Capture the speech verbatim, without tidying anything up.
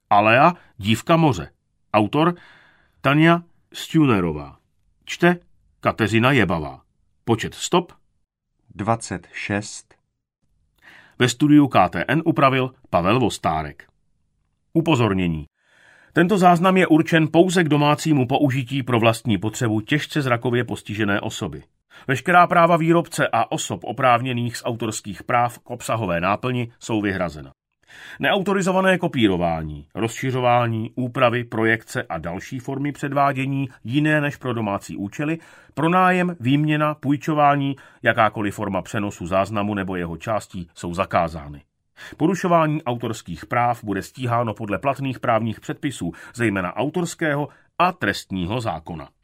Alea, dívka moře. Autor Tania Stunerová. Čte Kateřina Jebavá. Počet stop dvacet šest. Ve studiu K T N upravil Pavel Vostárek. Upozornění. Tento záznam je určen pouze k domácímu použití pro vlastní potřebu těžce zrakově postižené osoby. Veškerá práva výrobce a osob oprávněných z autorských práv k obsahové náplni jsou vyhrazena. Neautorizované kopírování, rozšiřování, úpravy, projekce a další formy předvádění jiné než pro domácí účely, pronájem, výměna, půjčování, jakákoliv forma přenosu záznamu nebo jeho částí jsou zakázány. Porušování autorských práv bude stíháno podle platných právních předpisů, zejména autorského a trestního zákona.